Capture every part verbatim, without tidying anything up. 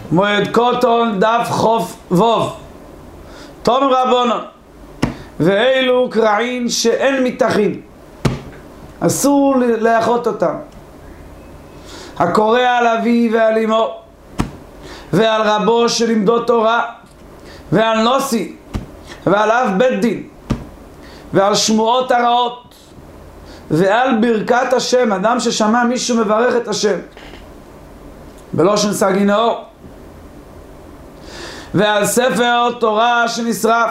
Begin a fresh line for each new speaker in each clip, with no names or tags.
מועד קוטון דף חוף ווב. תונו רבונון, ואלו קרעים שאין מתחים, אסור לאחות אותם. הקורא על אבי ועל אמו ועל רבו שלימדו תורה ועל נוסי ועל אב בית דין ועל שמועות הרעות ועל ברכת השם, אדם ששמע מישהו מברך את השם בלושן סגי נאור, ועל ספר תורה שנשרף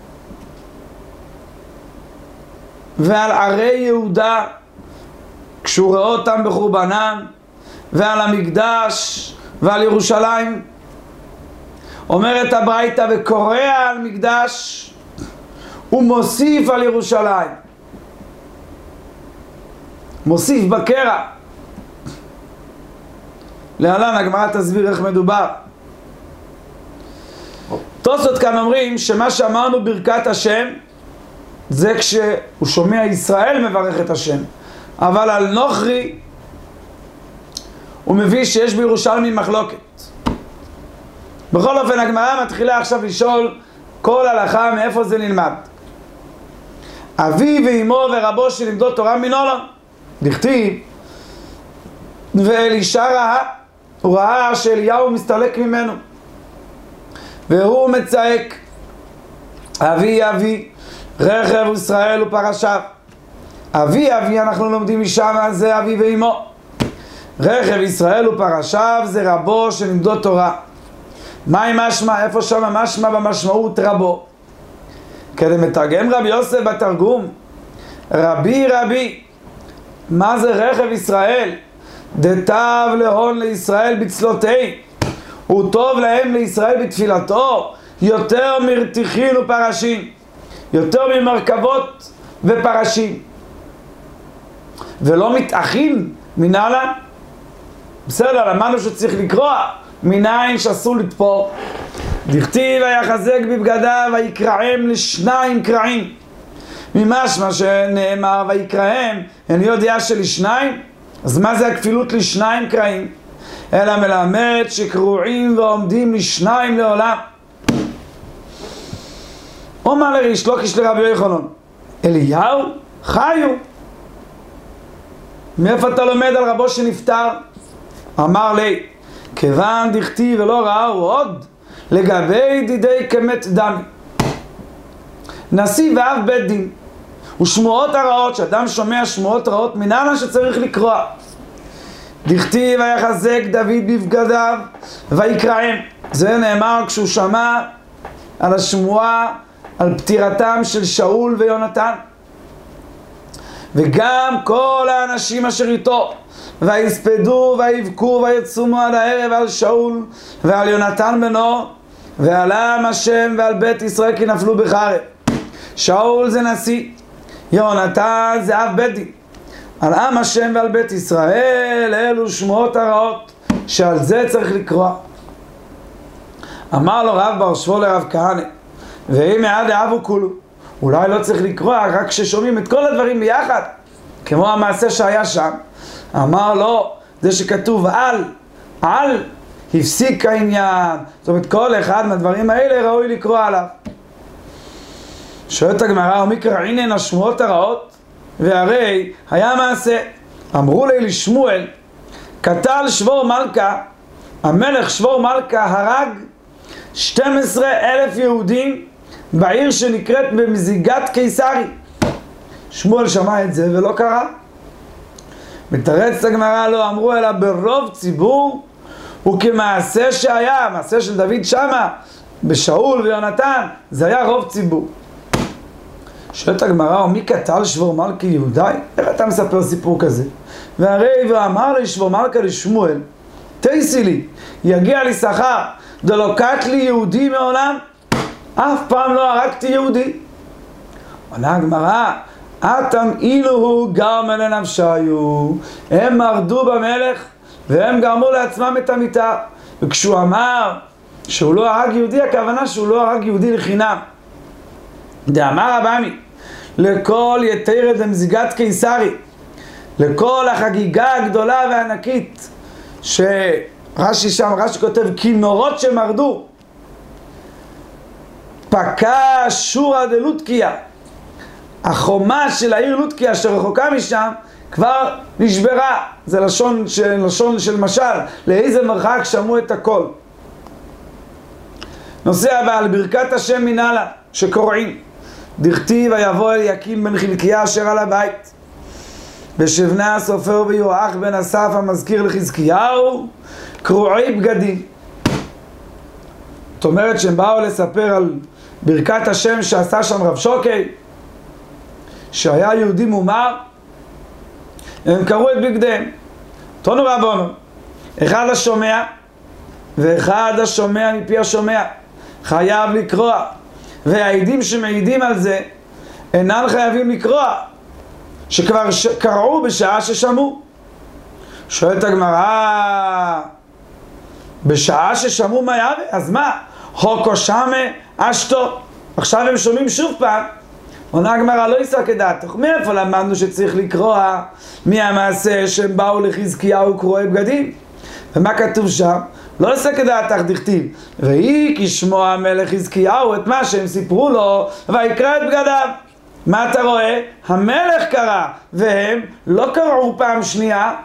ועל ערי יהודה כשהוא רואה אותם בחורבנם, ועל המקדש ועל ירושלים. אומרת הברייתא, וקורא על מקדש ומוסיף על ירושלים, מוסיף בקרע. להלן הגמרא תסביר איך מדובר. תוספות כאן אומרים שמה שאמרנו ברכת השם זה כשהוא שומע ישראל מברך את השם, אבל על נוכרי הוא מביא שיש בירושלמי מחלוקת. בכל אופן הגמרא מתחילה עכשיו לשאול כל הלכה מאיפה זה נלמד. אבי ואמו ורבו שלימדו תורה מנולון, דכתיב ואלישע ראה, הוא ראה שאליהו מסתלק ממנו והוא מצעק אבי אבי רכב ישראל ופרשיו. אבי אבי אנחנו לומדים משם, זה אבי ואמו. רכב ישראל ופרשיו זה רבו שלימדו תורה. מה עם משמע? איפה שם משמע במשמעות רבו? כדי מתרגם רבי יוסף בתרגום, רבי רבי, מה זה רכב ישראל? דתיו להון לישראל בצלותי, הוא טוב להם לישראל בתפילתו יותר מרתיחין ופרשים, יותר ממרכבות ופרשים. ולא מתאחים מנהלה, בסדר, למדנו שצריך לקרוע מנין שאסור לתפור. דכתיב ויחזק בבגדיו ויקרעם לשניים קרעים, ממשמע שנאמר ויקרעם, אני יודע שלשניים, אז מה זה הכפילות לשניים קרעים? אלא מלמד שקרועים ועומדים לשניים לעולם. אומר לריש לוקיש לרבי יוחנן, אליהו חיו. מאיפה אתה לומד על רבו שנפטר? אמר לי, כיוון דכתיב ולא ראו עוד לגבי דידי כמת דמי, נשיא ואב בית דין ושמועות הרעות, שאדם שומע שמועות רעות מנהלן שצריך לקרוע. דכתיב ויחזק דוד בבגדיו ויקרעם, זה נאמר כשהוא שמע על השמועה על פטירתם של שאול ויונתן. וגם כל האנשים אשר איתו ויספדו ויבכו ויצומו עד הערב על שאול ועל יונתן בנו, ועל עם השם ועל בית ישראל כי נפלו בחרב. שאול זה נשיא, יונתן זה אב בית דין. על עם השם ועל בית ישראל אלו שמועות הרעות שעל זה צריך לקרוא. אמר לו רב בר שבו לרב כהנא, ואם מעד אהבו כולו, אולי לא צריך לקרוא רק כששומעים את כל הדברים ביחד, כמו המעשה שהיה שם. אמר לו, זה שכתוב על, על הפסיק העניין, זאת אומרת כל אחד מהדברים האלה ראוי לקרוא עליו. שואלת הגמרא, ומי קרעינן השמועות הרעות? והרי היה מעשה, אמרו לי לשמואל, קטל שבור מלכה, המלך שבור מלכה הרג שנים עשר אלף יהודים בעיר שנקראת במזיגת קיסרי. שמואל שמע את זה ולא קרה. מתרץ הגמרא, לא אמרו אלא ברוב ציבור וכמעשה שהיה, מעשה של דוד שמה בשאול ויונתן, זה היה רוב ציבור. שואלת הגמרא, ומי קטל שבור מלכה יהודי? איך אתה מספר סיפור כזה? והרי ואמר לי שבור מלכה לשמואל, תייסי לי, יגיע לי שכר דלא קט לי יהודי מעולם, אף פעם לא הרגתי יהודי. עונה הגמרא, אתם אילו גרם לנפשיו, הם מרדו במלך והם גרמו לעצמם את המיטה. וכשהוא אמר שהוא לא הרג יהודי, הכוונה שהוא לא הרג יהודי לחינם. דאמר רבמי, לכל יתרת למזיגת קיסרי, לכל החגיגה הגדולה והענקית רש"י שם, רש"י כותב, כינורות שמרדו. פקע שורא דלודקיה. החומה של העיר לודקיה שרחוקה משם כבר נשברה. זה לשון של, לשון של משל. לאיזה מרחק שמעו את הכל. נושא הבא, על ברכת השם מנהלה שקוראים. דכתיב ויבוא אליקים בן חלקיה אשר על הבית. ושבנה הסופר ויואח בן אסף המזכיר לחזקיהו קרועי בגדים. זאת אומרת שהם באו לספר על ברכת השם שעשה שם רב שוקי, שהיה יהודי מומר, הם קראו את בגדיהם. תונו רבונו, אחד השומע ואחד השומע מפי השומע חייב לקרוע, והעדים שמעידים על זה אינם חייבים לקרוע, שכבר ש... קראו בשעה ששמעו. שואלת הגמרא, בשעה ששמעו מה יהיה? אז מה? הוקו שמה אשתו. עכשיו הם שומעים שוב פעם. עונה הגמרא, לא יישא כדעתך. מאיפה למדנו שצריך לקרוע מהמעשה שהם באו לחזקיהו קרועי בגדים? ומה כתוב שם? לא יישא כדעתך דכתיב ויהי כשמוע המלך חזקיהו את מה שהם סיפרו לו ויקרע את בגדיו. מה אתה רואה? המלך קרא והם לא קראו פעם שנייה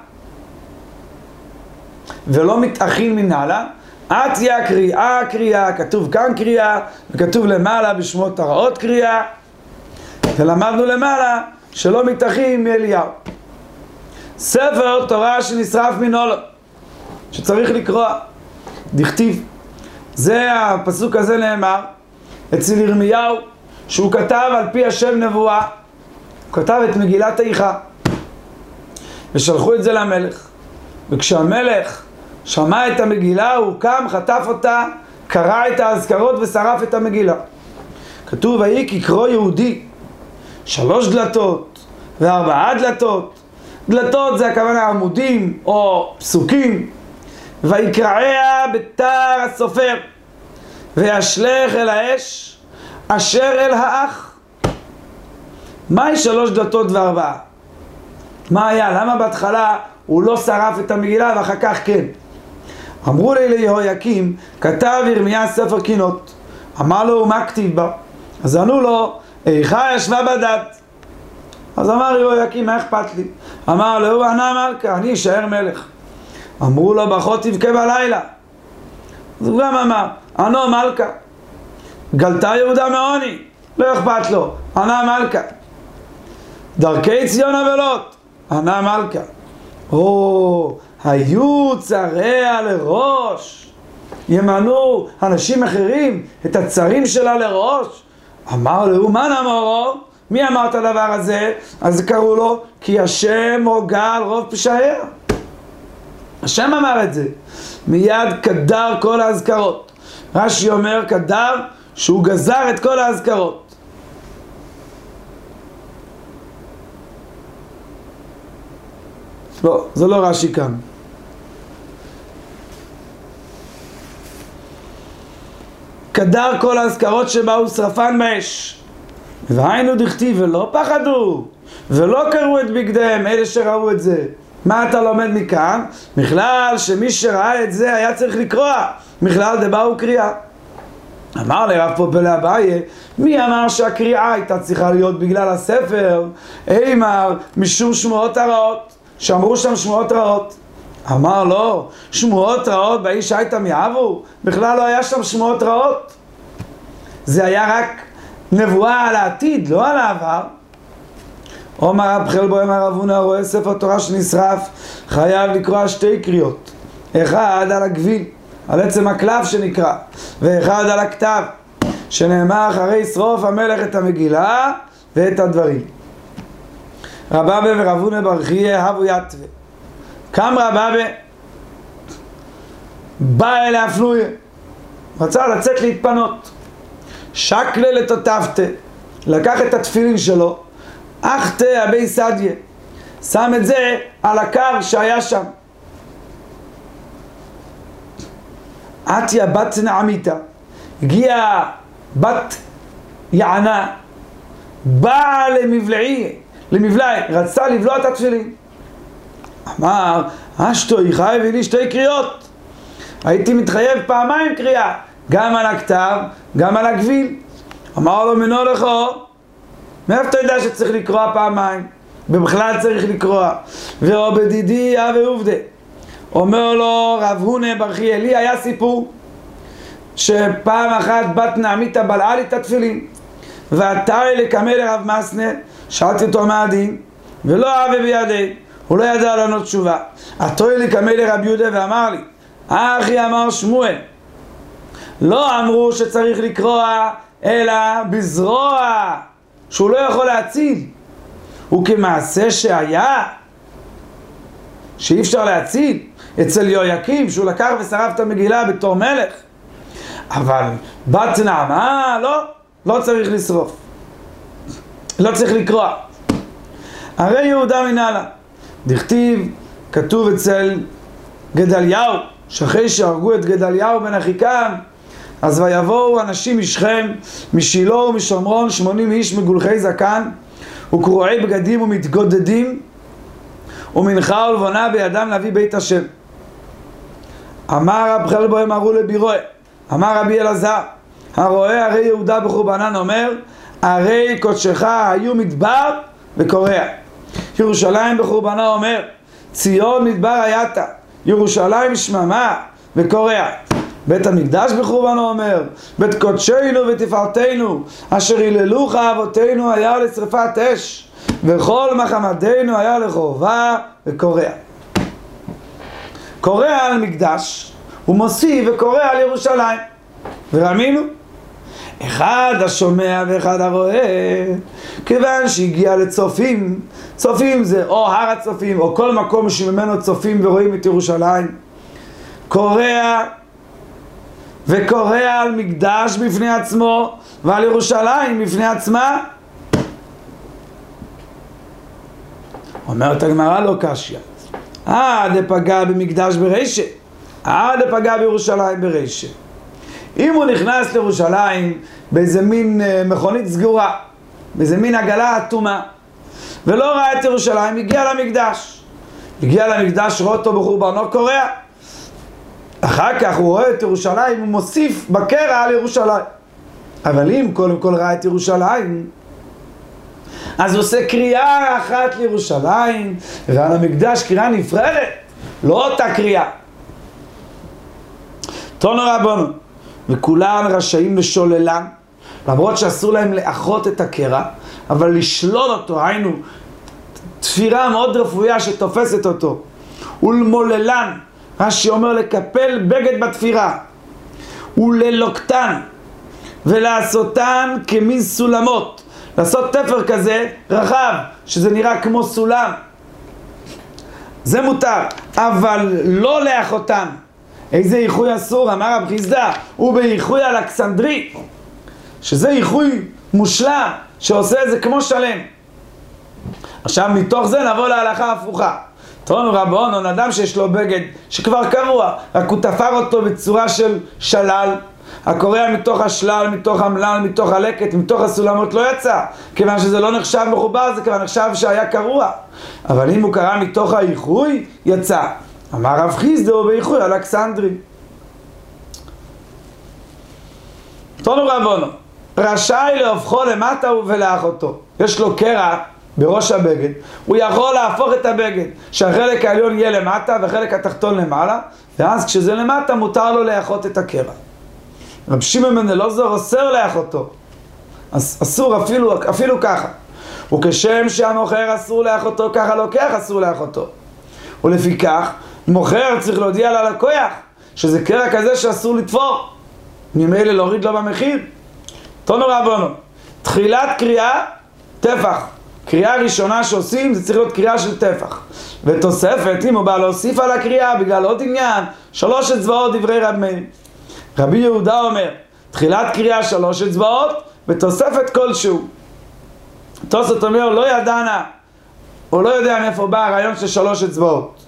ולא מתאחים מנהלה. עתיה קריאה קריאה, כתוב כאן קריאה וכתוב למעלה בשמות הרעות קריאה, ולמדנו למעלה שלא מתאחים מאליהו. ספר תורה שנשרף מנולו שצריך לקרוע. דכתיב, זה הפסוק הזה נאמר אצל ירמיהו שהוא כתב על פי השם נבואה. הוא כתב את מגילת איכה ושלחו את זה למלך, וכשהמלך שמע את המגילה הוא קם, חטף אותה, קרא את האזכרות ושרף את המגילה. כתוב ויהי כקרוא יהודי שלוש דלתות וארבעה דלתות. דלתות זה הכוונה עמודים או פסוקים. ויקרעיה בתר הסופר וישלך אל האש אשר אל האח. מהי שלוש דלתות וארבעה? מה היה? למה בהתחלה הוא לא שרף את המגילה ואחר כך כן? אמרו לי ליהויקים, כתב ירמיה ספר קינות. אמר לו, מה כתיב בה? אז ענו לו, איכה ישבה בדת. אז אמר יהויקים, מה אכפת לי? אמר לו, ענה מלכה, אני אשאר מלך. אמרו לו, ברכות תבכה בלילה. אז הוא גם אמר, ענו מלכה, גלתה יהודה מעוני, לא אכפת לו, ענה מלכה. דרכי ציון אבלות, ענה מלכה. או, היו צריה לראש, ימנו אנשים אחרים את הצרים שלה לראש. אמר לו, מה נאמרו? מי אמר את הדבר הזה? אז קראו לו, כי השם הוגה על רוב פשעיה. השם אמר את זה. מיד קדר כל האזכרות. רש"י אומר קדר שהוא גזר את כל האזכרות. לא, זה לא רש"י כאן. קדר כל האזכרות שבאו שרפן באש. והיינו דכתיב ולא פחדו ולא קראו את בגדיהם, אלה שראו את זה. מה אתה לומד מכאן? בכלל שמי שראה את זה היה צריך לקרוע, בכלל דבאו קריאה. אמר לרב פופלה אביי, מי אמר שהקריאה הייתה צריכה להיות בגלל הספר? אמר משום שמועות הרעות, שאמרו שם שמועות רעות. אמר לא, שמועות רעות באיש הייתה מיאבו, בכלל לא היה שם שמועות רעות. זה היה רק נבואה על העתיד, לא על העבר. אומר רב חלבו אמר רב הונא, רואה ספר תורה שנשרף חייב לקרוא שתי קריאות, אחד על הגביל, על עצם הקלף שנקרא, ואחד על הכתב שנאמר אחרי שרוף המלך את המגילה ואת הדברים. רבבה ורב הונא בר חייא הבו יתווה. קם רבבה, בא אל האפנויה, רצה לצאת להתפנות, שקלה לטוטפתה, לקח את התפילין שלו, אחתה הבי סדיה, שם את זה על הקר שהיה שם. עתיה בת נעמיתה, הגיעה בת יענה, באה למבלעי, למבלעי, רצה לבלוע את התפילין. אמר, אשתו, היא חייב לי שתי קריאות. הייתי מתחייב פעמיים קריאה, גם על הכתב, גם על הגביל. אמר לו מנו לכו, מאיפה אתה יודע שצריך לקרוא פעמיים? ובכלל צריך לקרוא. ואו בדידי ועובדה. אומר לו רב הונה ברכי אלי, היה סיפור שפעם אחת בת נעמיתה בלעה לי את התפילין, ועתר לקמא לרב מסנה, שאלתי אותו מה הדין, ולא אהבה בידי, הוא לא ידע לענות תשובה. עתר לקמא לרב יהודה ואמר לי, אחי אמר שמואל, לא אמרו שצריך לקרוא אלא בזרוע, שהוא לא יכול להציל, וכמעשה שהיה שאי אפשר להציל אצל יהויקים, שהוא לקח ושרף את המגילה בתור מלך. אבל בת נעמה, לא, לא צריך לשרוף, לא צריך לקרוא. הרי יהודה מנהלה, דכתיב, כתוב אצל גדליהו, שאחרי שהרגו את גדליהו בן אחיקם, אז ויבואו אנשים משכם, משילה ומשומרון, שמונים איש מגולחי זקן וקרועי בגדים ומתגודדים, ומנחה ולבונה בידם להביא בית השם. אמר רב חלבו אמרו לבירואה, אמר רבי אלעזר, הרואה הרי יהודה בחורבנן אומר, הרי קודשך היו מדבר וקורע. ירושלים בחורבנה אומר, ציון מדבר הייתה, ירושלים שממה וקורע. בית המקדש בחורבנו אומר, בית קודשנו ותפארתנו, אשר היללוך אבותינו היה לשרפת אש, וכל מחמדנו היה לחורבה וקורע. קורע על מקדש, הוא מוסיף וקורע על ירושלים. ורמינו, אחד השומע ואחד הרואה, כיוון שהגיע לצופים, צופים זה או הר הצופים, או כל מקום שממנו צופים ורואים את ירושלים, קורע וקורע על מקדש בפני עצמו, ועל ירושלים בפני עצמה. אומרת הגמרא לא קשיא, אה דפגע במקדש ברישה, אה דפגע בירושלים ברישה. אם הוא נכנס לירושלים באיזה מין מכונית סגורה, באיזה מין עגלה אטומה, ולא ראה את ירושלים, הגיע למקדש. הגיע למקדש, רואה אותו בחורבנו, קורע. אחר כך הוא רואה את ירושלים, הוא מוסיף בקרע על ירושלים. אבל אם קודם כל ראה את ירושלים, אז הוא עושה קריאה אחת לירושלים, ועל המקדש קריאה נפרדת, לא אותה קריאה. תונו רבנו, וכולם רשאים לשוללן, למרות שאסור להם לאחות את הקרע, אבל לשלול אותו, היינו, תפירה מאוד רפויה שתופסת אותו, ולמוללן, רש"י אומר לקפל בגד בתפירה, וללוקטן, ולעשותן כמין סולמות, לעשות תפר כזה רחב, שזה נראה כמו סולם, זה מותר, אבל לא לאחותן. איזה איחוי אסור? אמר רב חיסדא, הוא באיחוי אלכסנדרי, שזה איחוי מושלם, שעושה את זה כמו שלם. עכשיו מתוך זה נבוא להלכה הפוכה. תראו רבון, אדם שיש לו בגד שכבר קרוע, רק הוא תפר אותו בצורה של שלל, הקורע מתוך השלל, מתוך המלל, מתוך הלקט, מתוך הסולמות לא יצא, כיוון שזה לא נחשב מחובר, זה כבר נחשב שהיה קרוע. אבל אם הוא קרע מתוך האיחוי, יצא. אמר רב חיסדא הוא באיחוי אלכסנדרי. תנו רבונו, רשאי להופכו למטה ולאחותו. יש לו קרע בראש הבגד, הוא יכול להפוך את הבגד, שהחלק העליון יהיה למטה וחלק התחתון למעלה, ואז כשזה למטה מותר לו לאחות את הקרע. רב שמעון בן אלעזר אוסר לאחותו, אסור אפילו, אפילו ככה. וכשם שהמוכר אסור לאחותו, ככה לוקח אסור לאחותו. ולפיכך, מוכר צריך להודיע ללקוח שזה קרע כזה שאסור לתפור, ממילא להוריד לו במחיר. תנו רבונו, תחילת קריאה, טפח. קריאה ראשונה שעושים זה צריך להיות קריאה של טפח. ותוספת, אם הוא בא להוסיף על הקריאה בגלל עוד עניין, שלוש אצבעות דברי רב מאיר. רבי יהודה אומר, תחילת קריאה שלוש אצבעות ותוספת כלשהו. תוספת אומר, לא ידענה, הוא לא יודע מאיפה בא הרעיון של שלוש אצבעות.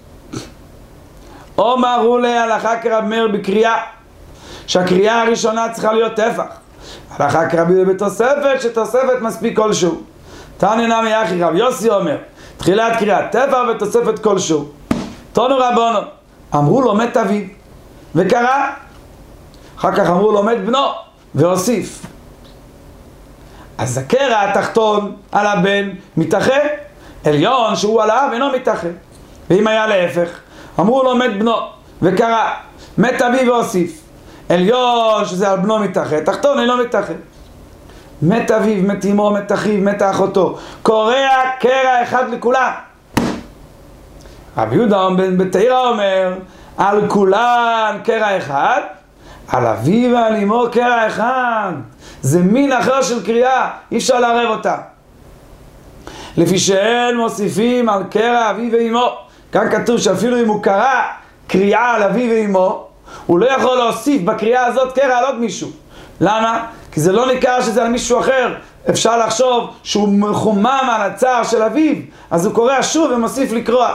אומרו להלכה כרב מאיר בקריאה, שהקריאה הראשונה צריכה להיות טפח. הלכה כרבי בתוספת, שתוספת מספיק כלשהו. תני נמי אחי, רב יוסי אומר, תחילת קריאה טפח ותוספת כלשהו. תנו רבונו, אמרו לו מת אביו, וקרא. אחר כך אמרו לו מת בנו והוסיף. אז הקרע התחתון על הבן מתאחה, עליון שהוא על האב אינו מתאחה. ואם היה להפך, אמרו לו מת בנו וקרא, מת אביו והוסיף. עליון שזה על בנו מתאחה, תחתון אינו מתאחה. מת אביו, מת אמו, מת אחיו, מת אחותו, קורע קרע אחד לכולם. רבי יהודה בן בתירא אומר, על כולן קרע אחד, על אביו ועל אמו קרע אחד. זה מין אחר של קריאה, אי אפשר לערב אותה. לפי שאין מוסיפים על קרע אביו ואמו. כאן כתוב שאפילו אם הוא קרא קריאה על אביו ואמו, הוא לא יכול להוסיף בקריאה הזאת קרע על עוד מישהו. למה? כי זה לא ניכר שזה על מישהו אחר. אפשר לחשוב שהוא מחומם על הצער של אביו, אז הוא קורא שוב ומוסיף לקרוע.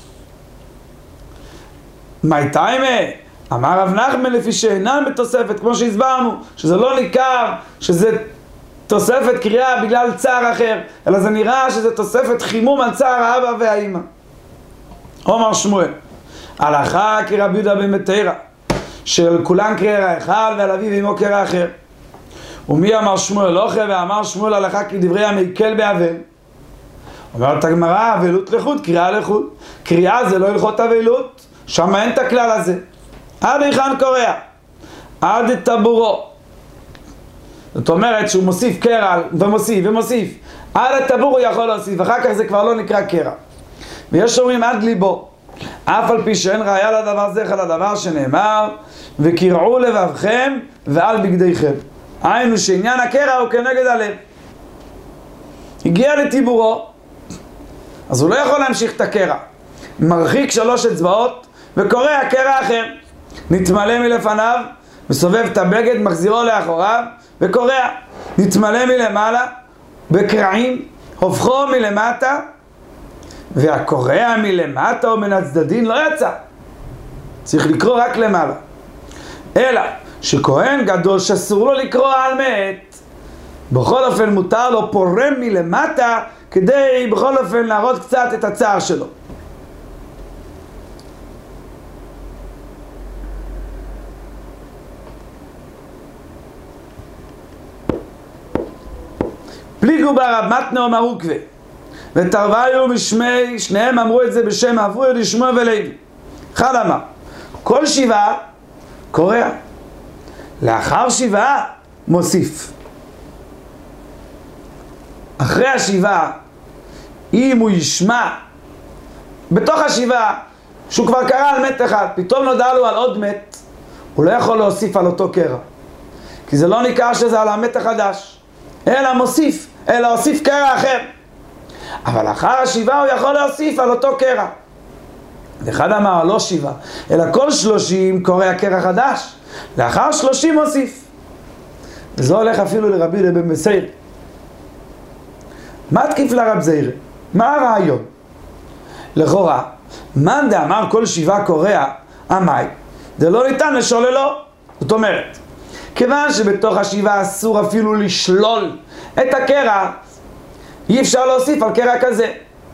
מי תיימה? אמר רב נחמן לפי שאינן בתוספת, כמו שהסברנו, שזה לא ניכר שזה תוספת קריאה בגלל צער אחר, אלא זה נראה שזה תוספת חימום על צער האבא והאמא. אומר שמואל, הלכה כרבי יהודה בן בתירא, של כולן קרע אחד ועל אביו ואמו קרע אחר. ומי אמר שמואל לוחה? ואמר שמואל הלכה כדברי המקל באבל. אומרת הגמרא, אבלות לחוד, קריאה לחוד. קריאה זה לא הלכות אבלות, שם אין את הכלל הזה. עד היכן קורע? עד טבורו. זאת אומרת שהוא מוסיף קרע ומוסיף ומוסיף. עד הטבור הוא יכול להוסיף, אחר כך זה כבר לא נקרא קרע. ויש אומרים עד ליבו. אף על פי שאין ראיה לדבר זה, אלא לדבר שנאמר, וקרעו לבבכם ועל בגדיכם. היינו שעניין הקרע הוא כנגד הלב. הגיע לטיבורו, אז הוא לא יכול להמשיך את הקרע. מרחיק שלוש אצבעות וקורע קרע אחר. נתמלא מלפניו וסובב את הבגד, מחזירו לאחוריו וקורע. נתמלא מלמעלה בקרעים, הופכו מלמטה, והקורע מלמטה או מן הצדדים לא יצא. צריך לקרוא רק למעלה. אלא שכהן גדול שאסור לו לקרוא על מת, בכל אופן מותר לו פורם מלמטה, כדי בכל אופן להראות קצת את הצער שלו. פליגו ברב מתנה אמרו כבה, ותרוויו משמי, שניהם אמרו את זה בשם אבוי לשמוע ולוי. אחד אמר, כל שבעה קורע, לאחר שבעה מוסיף. אחרי השבעה, אם הוא ישמע בתוך השבעה שהוא כבר קרא על מת אחד, פתאום נודע לו על עוד מת, הוא לא יכול להוסיף על אותו קרע, כי זה לא ניכר שזה על המת החדש, אלא מוסיף, אלא הוסיף קרע אחר. אבל אחר השבעה הוא יכול להוסיף על אותו קרע. אחד אמר לא שבעה, אלא כל שלושים קורע קרע חדש, לאחר שלושים מוסיף. וזה הולך אפילו לרבי יהודה בן מסעיר. מה תקיף לרב זעיר? מה הרעיון? לכאורה, מאן דאמר כל שבעה קורע, עמי, זה לא ניתן לשוללו. זאת אומרת, כיוון שבתוך השבעה אסור אפילו לשלול את הקרע, אי אפשר להוסיף על קרע כזה.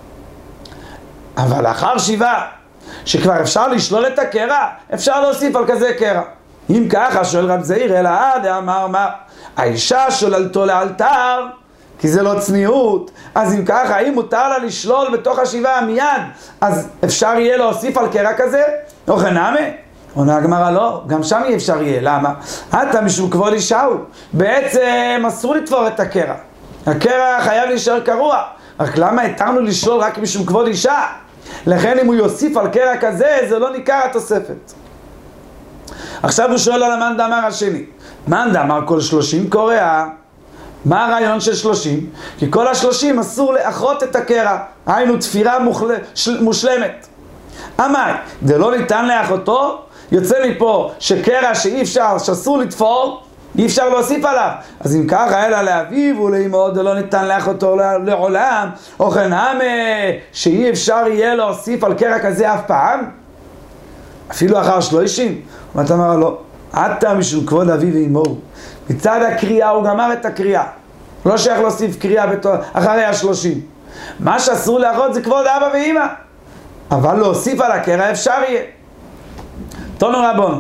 אבל לאחר שבעה, שכבר אפשר לשלול את הקרע, אפשר להוסיף על כזה קרע. אם ככה שואל רב זעיר, אלא עד אמר מה? האישה שוללתו לאלתר, כי זה לא צניעות, אז אם ככה, האם מותר לה לשלול בתוך השבעה מיד, אז אפשר יהיה להוסיף על קרע כזה? או חנמה? עונה הגמרא לא, גם שם אי אפשר יהיה. למה? אתה משום כבוד אישה הוא. בעצם אסור לתפור את הקרע. הקרע חייב להישאר קרוע. רק למה התרנו לשלול רק משום כבוד אישה? לכן אם הוא יוסיף על קרע כזה, זה לא ניכר התוספת. עכשיו הוא שואל על המאן דאמר השני. מאן דאמר כל שלושים קורע. מה הרעיון של שלושים? כי כל השלושים אסור לאחות את הקרע. היינו תפירה מוחל... של... מושלמת. אמר, זה לא ניתן לאחותו? יוצא מפה שקרע שאי אפשר, שאסור לתפור, אי אפשר להוסיף עליו. אז אם ככה, אלא לאביו ולאמו, זה לא ניתן לאחותו לעולם, או חנמה, שאי אפשר יהיה להוסיף על קרע כזה אף פעם? אפילו אחר שלושים. ואתה אמר לו, אתה משום כבוד אביו ואמו. מצד הקריאה הוא גמר את הקריאה. לא שייך להוסיף קריאה בתור, אחרי השלושים. מה שאסור לאחות זה כבוד אבא ואמא. אבל להוסיף על הקרע אפשר יהיה. תנו רבון,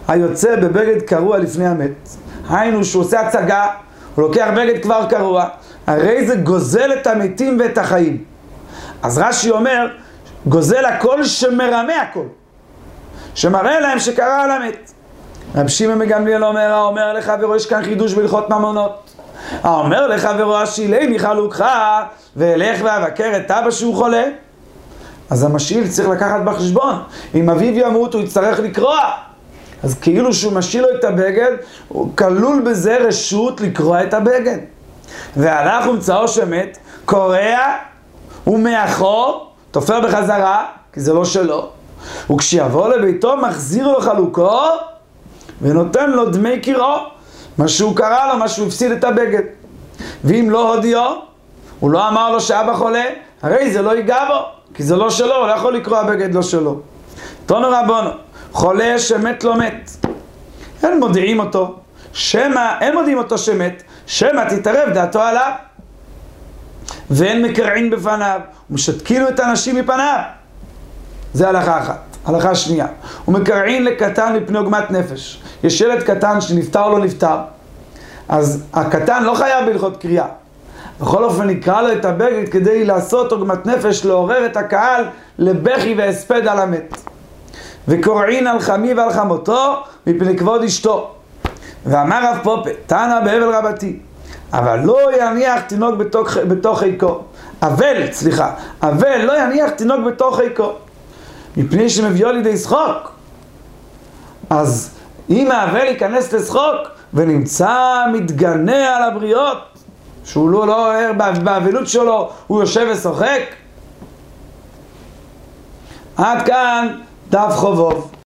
היוצא בבגד קרוע לפני המת, היינו שהוא עושה הצגה, הוא לוקח בגד כבר קרוע, הרי זה גוזל את המתים ואת החיים. אז רש"י אומר, גוזל הכל שמרמה הכל, שמראה להם שקרה על המת. רב שמעון בן גמליאל אומר, האומר לחברו, יש כאן חידוש בהלכות ממונות. האומר לחברו, השילי מחלוקך ואלך ואבקר את אבא שהוא חולה. אז המשאיל צריך לקחת בחשבון, אם אביו ימות הוא יצטרך לקרוע, אז כאילו שהוא משאיל לו את הבגד, הוא כלול בזה רשות לקרוע את הבגד. והלך ומצאו שמת, קורע ומאחור, תופר בחזרה, כי זה לא שלו, וכשיבוא לביתו מחזיר לו חלוקו ונותן לו דמי קרעו, מה שהוא קרא לו, מה שהוא הפסיד את הבגד. ואם לא הודיעו, הוא לא אמר לו שאבא חולה, הרי זה לא ייגע בו, כי זה לא שלו, הוא לא יכול לקרוע בגד לא שלו. תנו רבנו, חולה שמת לא מת, אין מודיעים אותו, שמה, אין מודיעים אותו שמת, שמה תתערב דעתו עליו, ואין מקרעין בפניו, ומשתקינו את האנשים מפניו. זה הלכה אחת. הלכה שנייה, ומקרעין לקטן מפני עוגמת נפש. יש ילד קטן שנפטר או לא נפטר, אז הקטן לא חייב בהלכות קריאה. בכל אופן נקרא לו את הבגד כדי לעשות עוגמת נפש, לעורר את הקהל לבכי והספד על המת. וקורעין על חמי ועל חמותו מפני כבוד אשתו. ואמר רב פופה, תנא בהבל רבתי, אבל לא יניח תינוק בתוך, בתוך חיקו. אבל, סליחה, אבל לא יניח תינוק בתוך חיקו, מפני שמביאו לידי שחוק. אז אם האבל ייכנס לשחוק ונמצא מתגנה על הבריות, שהוא לא, לא ער באבלות שלו, הוא יושב ושוחק. עד כאן דף חובוב.